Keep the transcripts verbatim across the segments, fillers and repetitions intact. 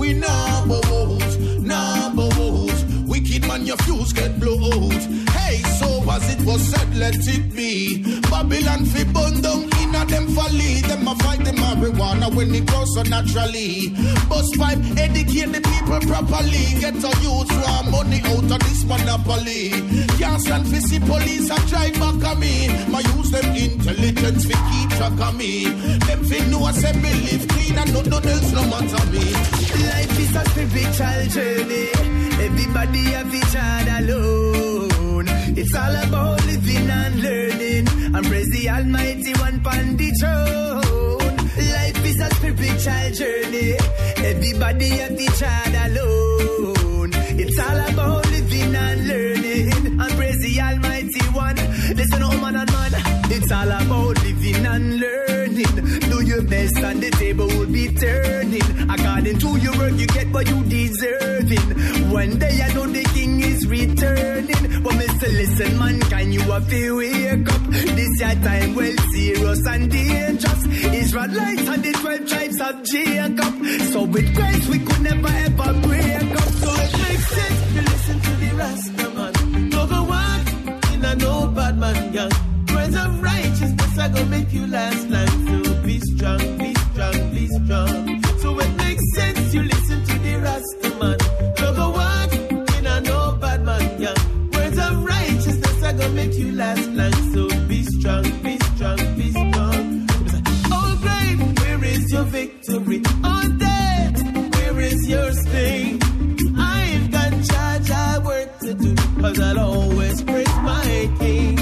we nah bows, nah bows. Wicked man, your fuse get blow out. Hey, so as it was said, let it be. Babylon fi burn down in a them folly. Them a fight the marijuana when it grows so naturally. Bust pipe, educate the people properly. Get a youth want money out of this monopoly. Can't stand fi see police a drive back on me. My use them intelligence fi keep track of me. Them fi know I say me live clean and nothing else no matter me. Life is a spiritual journey. Everybody have each other alone. It's all about living and learning and praise the Almighty One on the throne. Life is a spiritual journey. Everybody have each other alone. It's all about living and learning and praise the Almighty One. Listen, oh man and man, it's all about living and learning. Do your best and the table will be turning. According to your work, you get what you deserving. One day I know the king is returning. But Mister Listen, man, can you have to wake up? This your time, well, serious and dangerous. Israelites and the twelve tribes of Jacob. So with Christ, we could never ever break up. So it makes sense to listen to the Rasta man. Don't go on in a no bad man gang. Words of righteousness are gonna make you last long. So be strong, be strong, be strong. So it makes sense you listen to the Rasta man. Don't go on in a no bad man gang. Words of righteousness are gonna make you last long. So be strong, be strong, be strong. Oh great, where is your victory? Oh dead, where is your sting? I've got charge, I work to do, cause I'll always praise my King.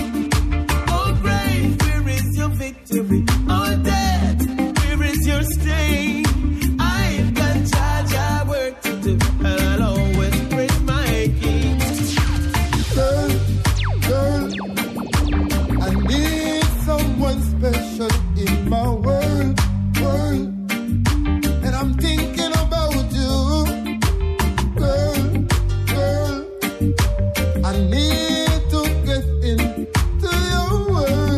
Victory, oh death, where is your sting? I've got charge, I work to do, and I'll always praise my King. Girl, girl, I need someone special in my world, world, and I'm thinking about you. Girl, girl, I need to get into your world.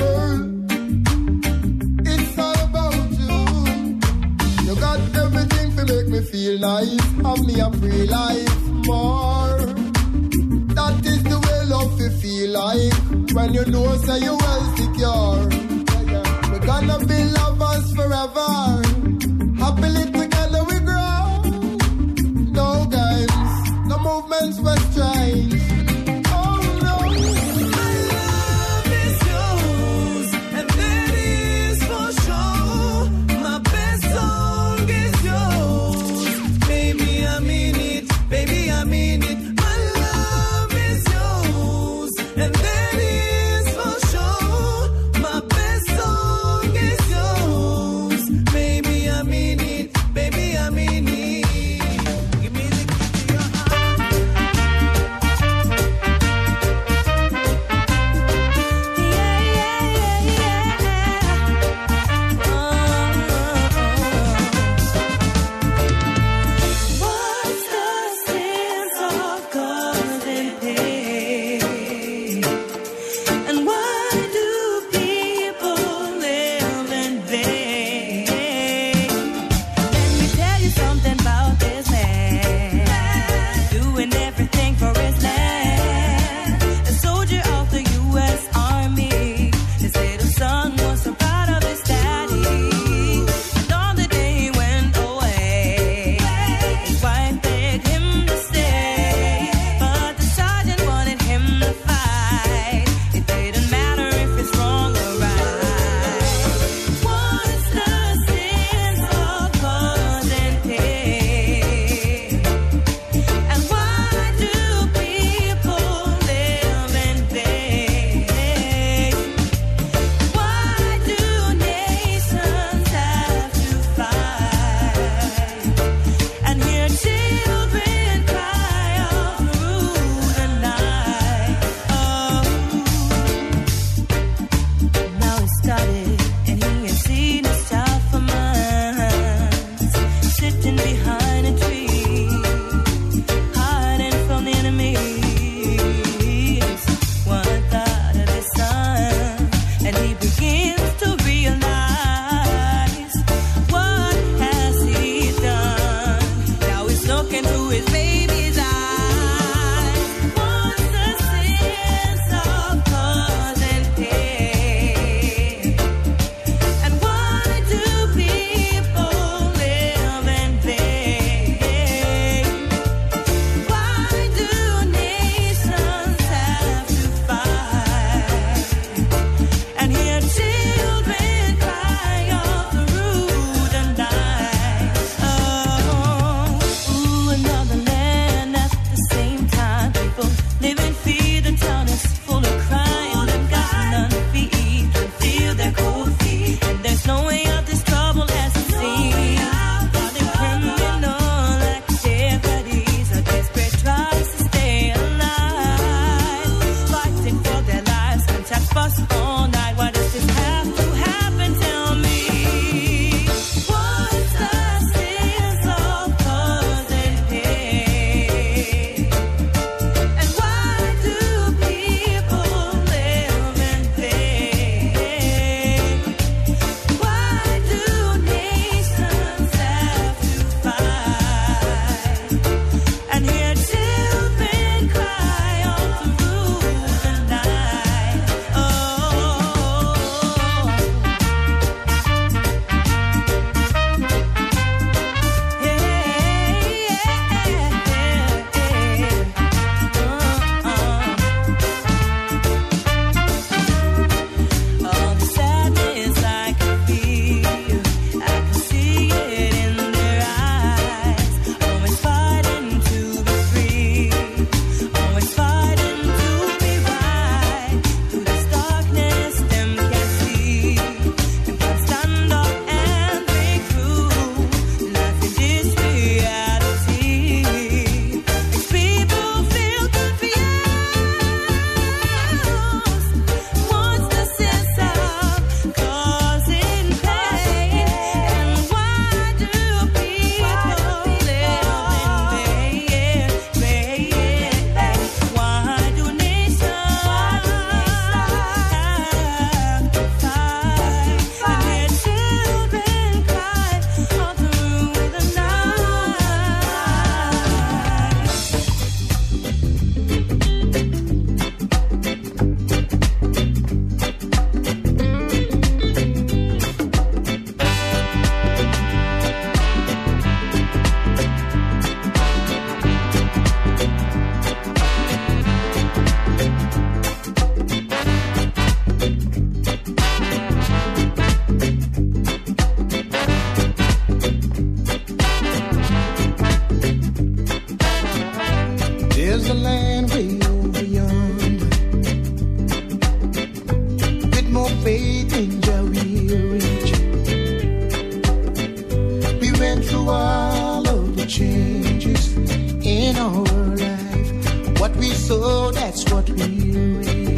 Make me feel nice, have me a free life more. That is the way love you feel like when you know say you well secure. We're gonna be lovers forever, happily together we grow. No games, no movements were strange. Oh no, my love is yours, and that is for sure. My best song is Baby, I mean it, baby, I mean it. My love is yours, and that is for sure. My best song is yours. Baby, I mean it, baby, I mean it. Give me the key to your heart. Yeah, yeah, yeah, yeah. Oh, oh, oh. What's the sense of cause and pain? And why do people live in vain? Let me tell you something about this man, doing everything for his land. A soldier of the U S Army, his little son was so proud of his daddy. And on the day he went away, his wife begged him to stay, but the sergeant wanted him to fight. It didn't matter if it's wrong or right. What's the sense of cause and pain? And why do people live in vain? Why do nations have to fight and hear children cry all through the night? Oh, now it started, and he has seen his child for months, sitting behind a tree, hiding from the enemies. One thought of his son, and he begins to realize, what has he done? went through all of the changes in our life. What we sow, that's what we reap.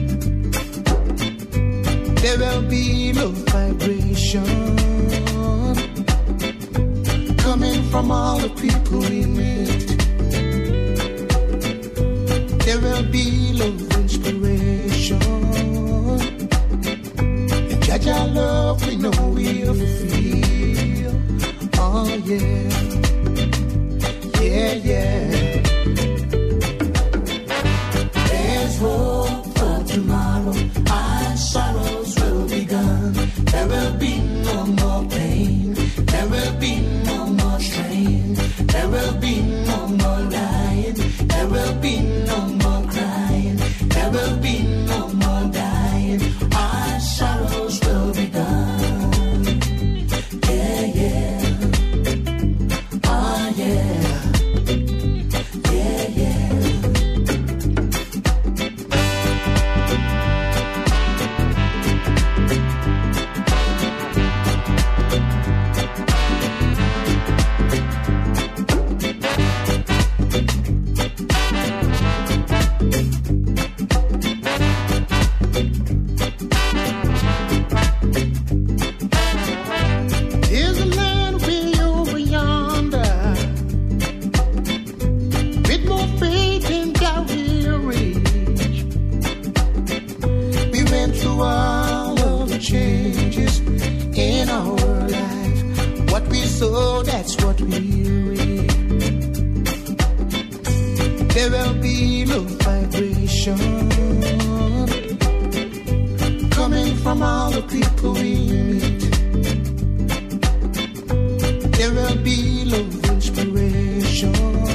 There will be no vibration coming from all the people we meet. There will be love inspiration. And Jaja love we know we'll feel. Oh yeah, yeah, yeah. There's hope for tomorrow. Our sorrows will be gone. There will be no more pain. There will be no more strain. There will be no more lying. There will be no more crying. There will be no more dying. Our sorrows will be gone. Yeah, yeah. Oh, yeah. Yeah, yeah. There's a land way over yonder with more faith than that we'll reach. We went through all of the changes in our life. What we sow, that's what we reap. There will be no vibration coming from all the people we meet. There will be love inspiration.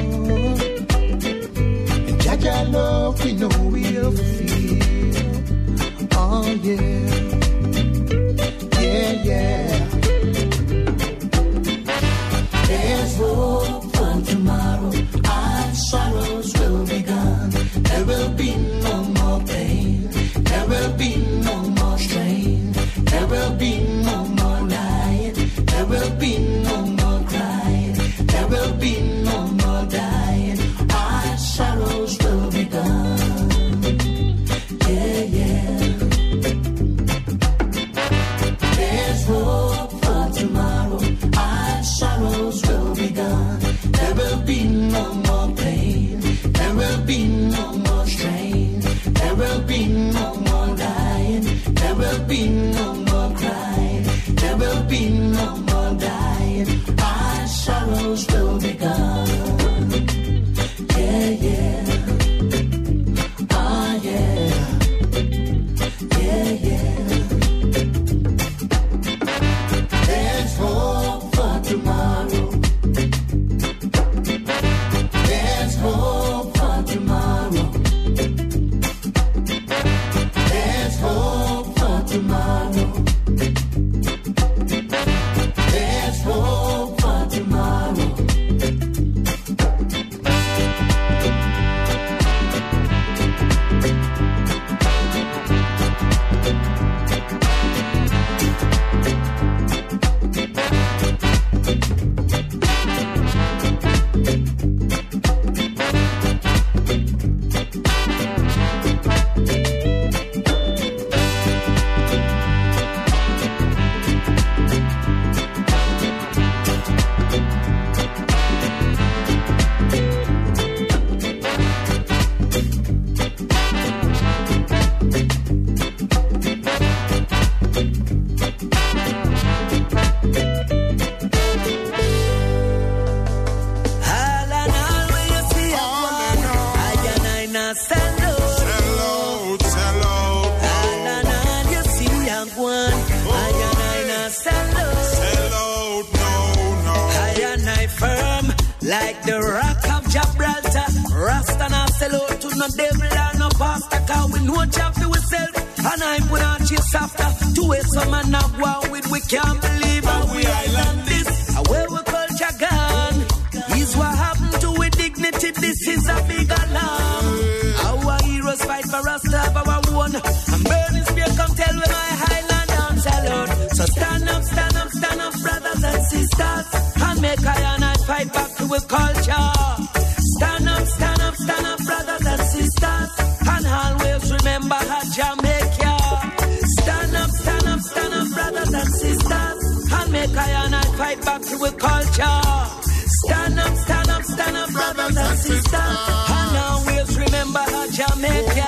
And Jaja love we know we'll feel. Oh yeah, yeah, yeah. There's hope for tomorrow. Our sorrows will be gone. There will be no more pain. There will be no more strain. There will be no more lying. There will be no more crying. There will be no more dying. Our sorrows will be gone. Yeah, yeah. There's hope for tomorrow. Our sorrows will be gone. There will be no more pain. There will be no more strain. There will be no more lying. There will be no more crying. There will be no more dying. Our sorrows will be gone. Yeah, yeah. Oh, yeah. Yeah, yeah. There's hope for tomorrow. There's hope for tomorrow. There's hope for tomorrow. There's hope for tomorrow. Like the rock of Gibraltar, Rasta not sell out to no devil or no pastor. Cause we know job for ourselves, and I put on chase after. To where some man not wow with, we can't believe how we island this. Where we culture gone, is what happened to with dignity. This is a big alarm. Our heroes fight for us to have our own. And burning spear come tell me my highland down salute. So stand up, stand up, stand up, brothers and sisters. culture. Stand up, stand up, stand up, brothers and sisters. And always remember how Jamaica.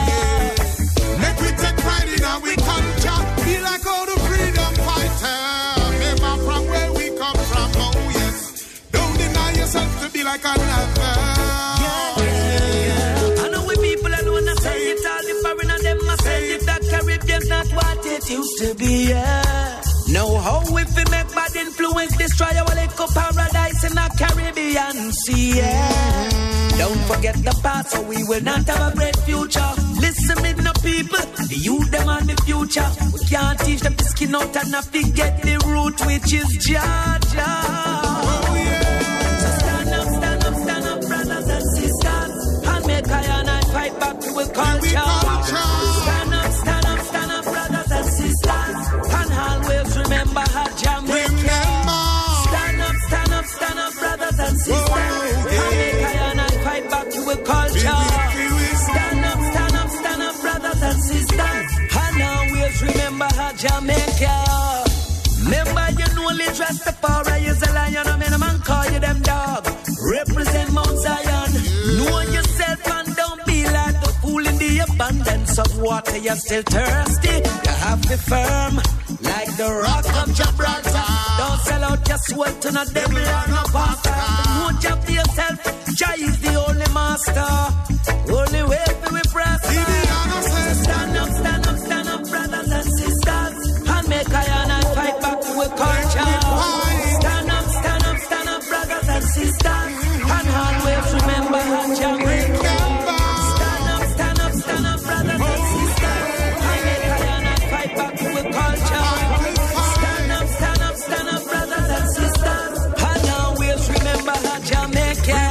Make we take pride in our culture. Be like all the freedom fighters. Remember from where we come from, oh yes. Don't deny yourself to be like another. Yeah, yeah, yeah. I know we people alone are saying it all. The foreign and them are saying it. That Caribbean's not what it used to be, yeah. Know how if we make bad influence destroy our little paradise in the Caribbean Sea, yeah. Don't forget the past, so we will not have a great future. Listen, me no people, the youth them on the future. We can't teach them to skin out and not forget the root, which is Georgia. Oh yeah. So stand up, stand up, stand up, brothers and sisters, and make iron and fight back with culture. Stand up, stand up, stand up, brothers and sisters, and always remember how Jamaica. Stand up, stand up, stand up, brothers and sisters, and make iron and fight back with culture. Stand up, stand up, stand up, brothers and sisters, and always remember how Jamaica. Remember, you know, let's Rastafari is a lion. I mean, a man call you them dog. Represent Mount Zion. Know yourself and don't be like the fool in the abundance of water. You're still thirsty. You have to be firm like the rock of Gibraltar. Don't sell out your soul to no devil or no pastor. Know job for yourself. Jah is the only master. Only way for we press. So stand up, stand up, stand up, brothers and sisters, and make iron and fight back with culture. Stand up, stand up, stand up, brothers and sisters, and always remember how Jamaica. Stand up, stand up, stand up, brothers and sisters, and make iron and fight back with culture. Stand up, stand up, stand up, brothers and sisters, and always remember how Jamaica.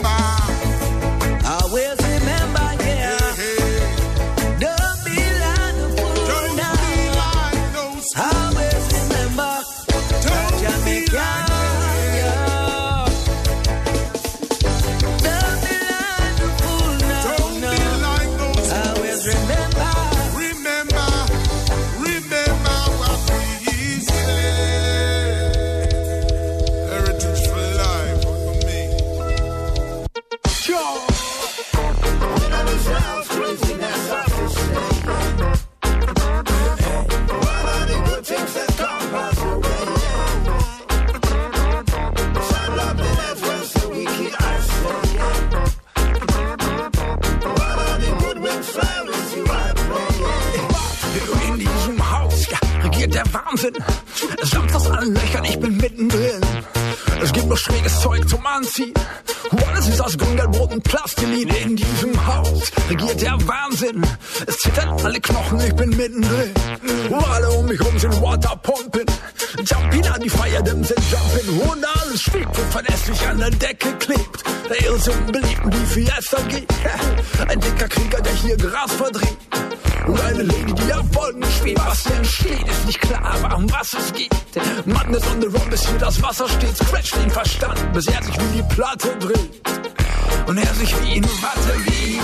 Always remember, yeah. Don't be like a fool now. Always remember how Jamaica. Yeah. Don't be like a fool now. Always remember. Remember, remember what we said. Heritage for life for me. Sure. In diesem Haus, ja, regiert der Wahnsinn. Samt aus allen Löchern, ich bin mittendrin. Es gibt nur schräges Zeug zum Anziehen. Alles ist aus Grüngelbrot und Plastilin. In diesem Haus regiert der Wahnsinn. Es zittern alle Knochen, ich bin mittendrin. Alle um mich rum sind Waterpumpen. Jumping an die Feierdämme sind Jumping. Und alles schwebt und verlässlich an der Decke klebt. Der Irrsinn beliebt wie Fiesta G. Ein dicker Krieger, der hier Gras verdreht. Und eine Lady, die auf Wolken schwebt. Was denn steht, ist nicht klar, aber um was es geht. Madness on the Run, bis hier das Wasser steht. Scratcht den Verstand, bis er sich wie die Platte dreht. Und er sich wie in Watte geht.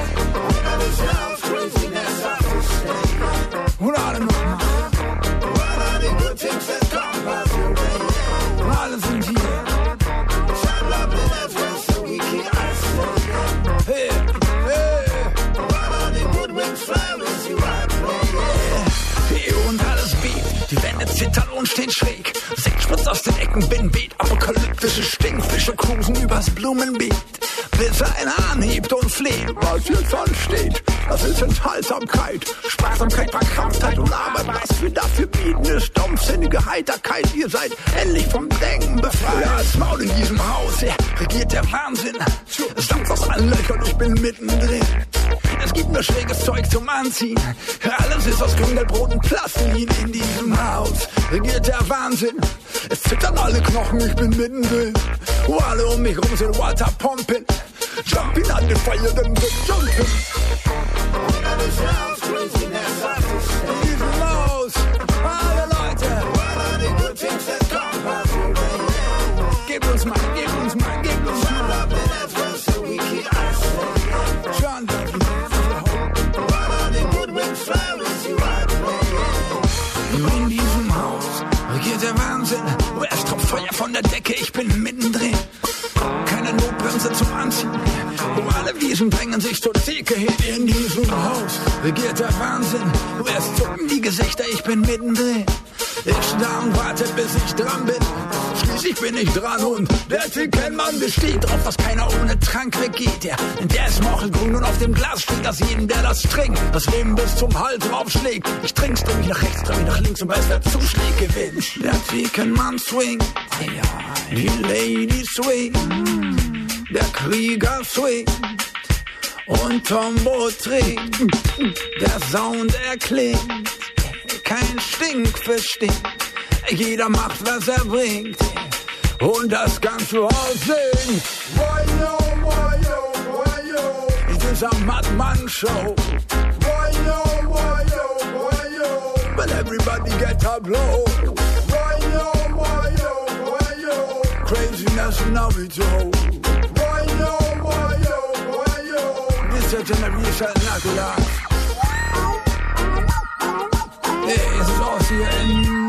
Und alle nochmal. Und alle sind hier. Hey, hey. Und alles bebt, die Wände zittern und stehen schräg. Sekt spritzt aus den Ecken, bin weht, apokalyptische Stinkfische cruisen übers Blumenbeet. Bis er ein Hahn hebt und fleht, was jetzt ansteht, das ist Enthaltsamkeit, Sparsamkeit, Verkrampftheit und Arbeit. Was wir dafür bieten, ist stumpfsinnige Heiterkeit. Ihr seid endlich vom Denken befreit. Ja, als Maul in diesem Haus, ja, regiert der Wahnsinn. Es dampft aus allen Löchern, ich bin mittendrin. Es gibt nur schräges Zeug zum Anziehen. Alles ist aus Grüngelbrot und Plastilin. In diesem Haus regiert der Wahnsinn. Es zittern alle Knochen, ich bin mittendrin. Oh, alle um mich rum sind Waterpumpen. Jumping an den Feier, dann sind Jumping. In diesem Haus, alle Leute. Gebt uns mal, gebt uns mal, gebt uns mal. John, in diesem Haus regiert der Wahnsinn. Erst tropft Feuer von der Decke, ich bin mittendrin. Keine Notbremse zum Anziehen. Wo alle Wiesen drängen sich zur Theke hin. In diesem Haus regiert der Wahnsinn. Du erst zucken die Gesichter, ich bin mittendrin. Ich starr und warte, bis ich dran bin. Schließlich bin ich dran und der Tickenmann besteht drauf, dass keiner ohne Trank weggeht. Der, der ist mochelgrün und auf dem Glas steht, dass jedem, der das trinkt, das Leben bis zum Hals draufschlägt. Ich trink's, dreh mich nach rechts, dreh mich nach links und weiß, wer zuschlägt, gewinnt. Der Tickenmann swing, die Lady swing, der Krieger swing und Tombo trinkt. Der Sound erklingt, kein Stinkfisch stinkt. Jeder macht, was er bringt. Und das ganze Haus singt. Wayo, wayo, wayo. In dieser Madman-Show. Wayo, wayo, wayo. But everybody get up low. Wayo, wayo, wayo. Craziness now we do. Wayo, wayo, wayo. This is a generation not alive. Yeah, es ist aus hier in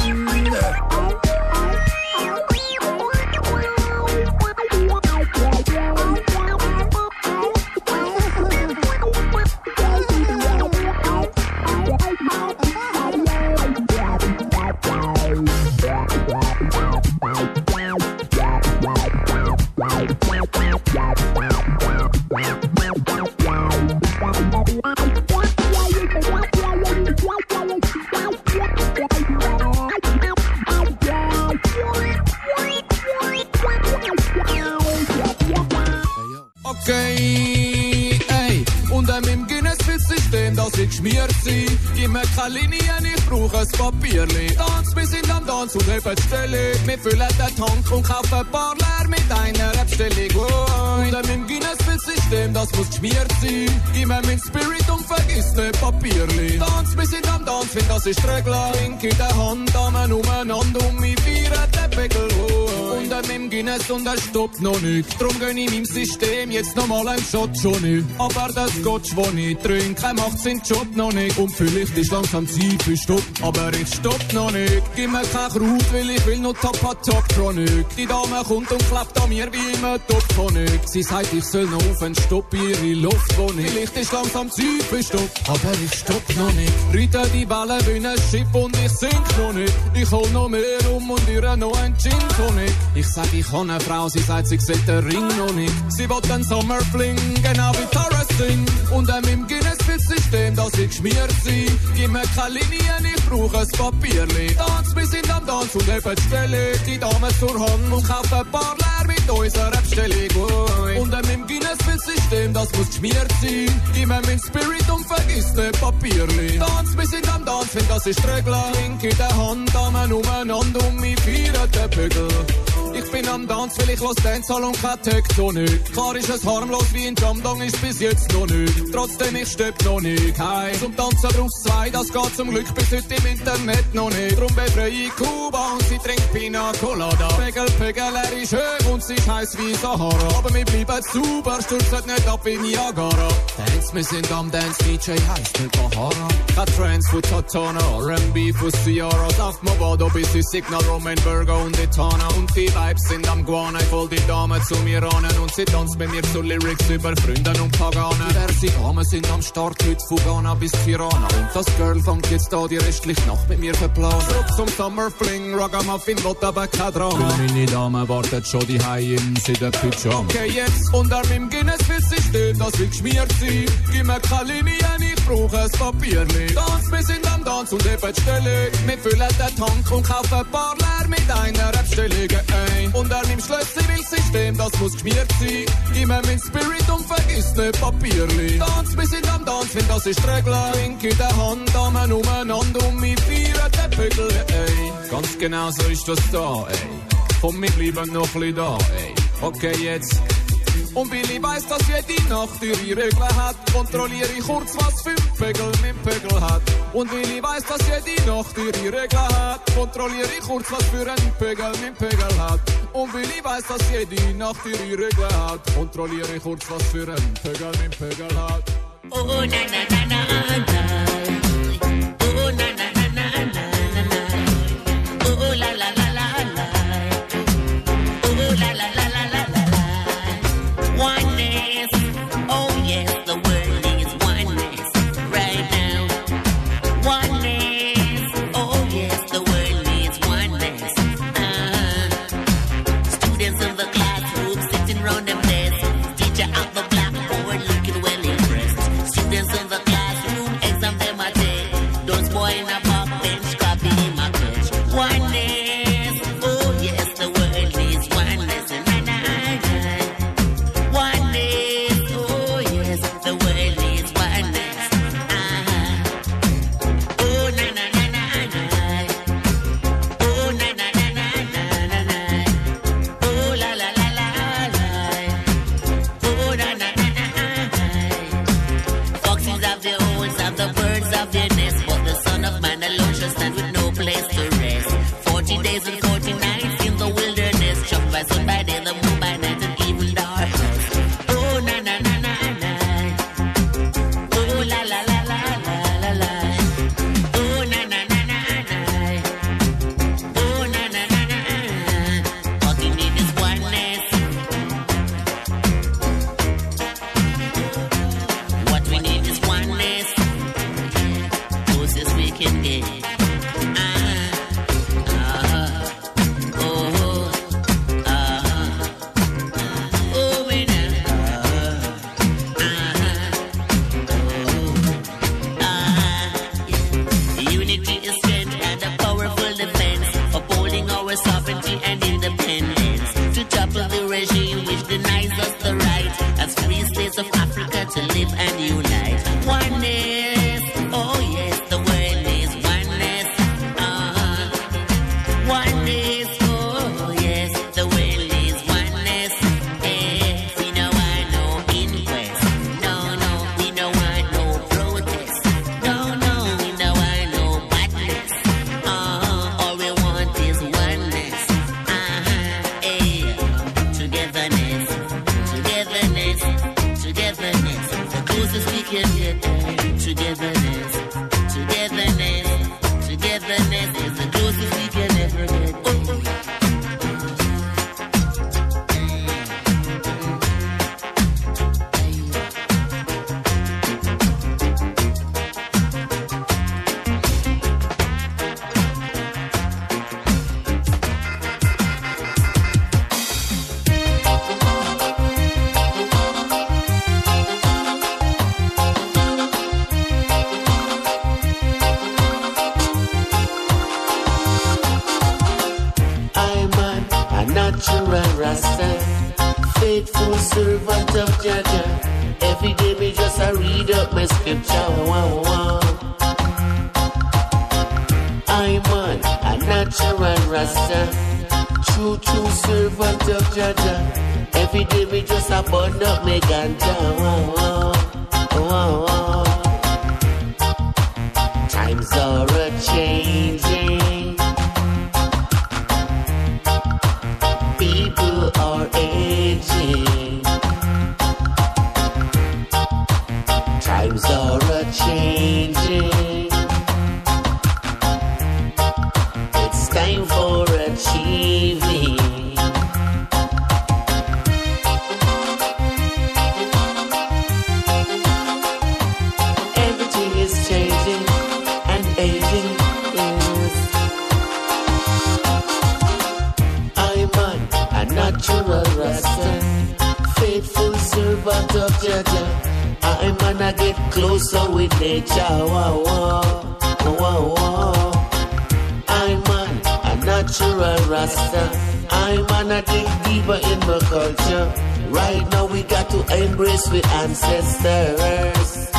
geschmiert sein. Gib mir keine Linien, ich brauche ein Papierli. Tanz, wir sind am Tanz und heben die Stelle. Wir füllen den Tank und kaufen ein paar leer mit einer Abstellung. Oh, und mit dem Guinness-System, das muss geschmiert sein. Gib mir meinen Spirit und vergiss nicht Papierli. Tanz, wir sind am Tanz, wenn das ist die Regel. Trink in der Hand, Damen umeinander und wir feiern den Pegel. Oh, und mit dem Guinness und er stoppt noch nicht. Drum gönn ich meinem System jetzt nochmal einen Shot schon nicht. Aber das Scotch, den ich trinke, macht seinen Job noch nicht. Und vielleicht ist langsam Zeit für Stopp, aber ich stopp noch nicht. Gib mir kein Kraut, weil ich will noch Top-a-Top Chronic. Die Dame kommt und klappt an mir wie immer Top-Chronic. Sie sagt, ich soll noch auf einen Stopp ihre Luft wohnen. Vielleicht ist langsam Zeit für Stopp, aber ich stopp noch nicht. Reite die Wellen wie ein Schiff und ich sink noch nicht. Ich hol noch mehr um und ihr noch ein Gin Tonic. Ich sag, ich habe eine Frau, sie sagt, sie sieht den Ring noch nicht. Sie will den Sommerfling, genau wie Torres Sing. Und dann mit dem Guinness-System, das ich geschmiert sein. Gib mir keine Linien, ich brauche ein Papierli. Tanz, wir sind am Tanz und heben die Stelle. Die Damen zur Hand und kaufen ein paar leer mit unserer Abstellung. Oh, und dann mit dem Guinness-System, das muss geschmiert sein. Gib mir meinen Spirit und vergiss nicht Papierli. Tanz, wir sind am Tanz, wenn das ist die Regel. Link in der Hand, Damen umeinander und wir feiern den Pegel. Ich bin am Tanz, weil ich los Dancehall und kein Tektonik. Klar ist es harmlos wie ein Jamdong, ist bis jetzt noch nicht. Trotzdem, ich stepp noch nicht heim. Zum Tanzen brauchst zwei, das geht zum Glück bis heute im Internet noch nicht. Drum befreie ich Kuba und sie trinkt Pina Colada. Pegel, Pegel, er ist hoch und sie ist heiß wie Sahara. Aber wir bleiben super, stürzen nicht ab wie Niagara. Dance, wir sind am Dance, D J heisst nicht Bahara. Kein Trance von Tatana, R and B von Ciara. Saft Movado bis die Signal, Roman Burger und Etana. Und die Vibes sind am Guana, ich hol die Damen zu mir an und sie tanzt bei mir zu Lyrics über Freunde und Paganen. Diverse Damen sind am Start, heute von Ghana bis Tirana. Und das Girl fängt jetzt da die restliche Nacht mit mir verplanen. Zurück zum Summerfling, Ragamuffin, will aber kein Drama. Weil meine Dame wartet schon die Hause in seinen Pyjama. Okay, jetzt unter meinem Guinness-System, das will geschmiert sein. Gib mir keine Linien, ich brauche ein Papierli. Tanz, wir sind am Tanz und eben die Stelle. Wir füllen den Tank und kaufen ein paar leer mit einer Abstellung. Ey. Und er nimmt Schlüssel-System, das muss geschmiert sein. Gib mir meinen Spirit und vergiss nicht Papierli. Tanz, wir sind am Tanz, wenn das ist die Regel. Link in der Hand, Damen umeinander und wir feiern den Pegel, ey. Ganz genau so ist das da, ey. Komm, wir bleiben noch ein bisschen da, ey. Okay, jetzt. Und weil ich weiss, dass jede Nacht ihre Regeln hat, kontrolliere ich kurz, was für ein Pegel mein Pegel hat. Und weil ich weiss, dass jede Nacht ihre Regeln hat, kontrolliere ich kurz, was für ein Pegel mein Pegel hat. Und weil ich weiss, dass jede Nacht ihre Regeln hat, kontrolliere ich kurz, was für ein Pegel mein Pegel hat. Oh, na, na, na, na, na. Oh, na, na, na, na, na, na. Oh, la, la, la, la, la. Rasta, faithful servant of Jaja. Every day me just a read up my scripture. Wow, wow. I'm on a natural Rasta, true, true servant of Jaja. Every day me just a burn up my ganja. Wow, wow, wow, wow. Times are a changing, people are aging. Times are a changing, it's time for achieving. Everything is changing and aging, yes. I'm on a natural Rasta, faithful servant of Jaja. I'm gonna get closer with nature. Wow, wow, wow, wow. I'm on a natural Rasta. I'm gonna dig deeper in my culture. Right now we got to embrace with ancestors,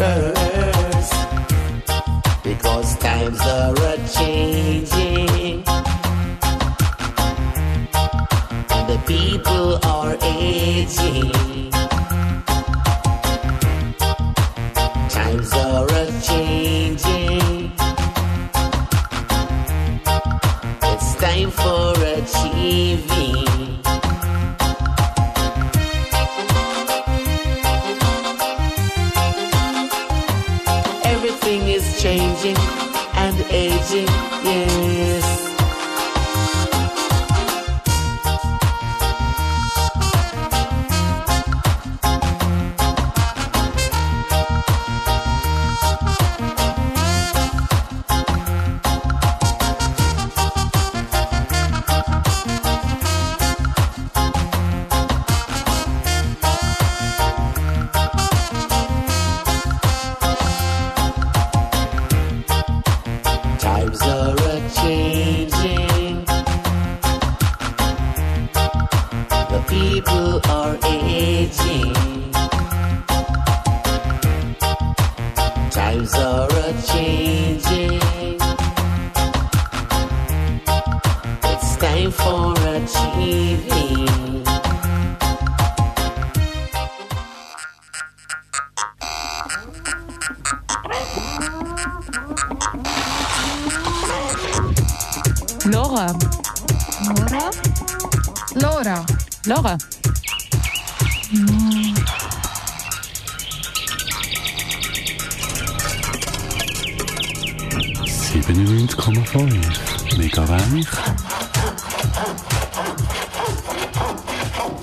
because times are a changing and the people are aging. Times are a changing, it's time for achieving. Everything is changing and aging, yes. Times are a changing, the people are aging. Times are a changing, it's time for achieving. Laura. Laura? Laura. Laura. siebenundneunzig Komma fünf Mega weich.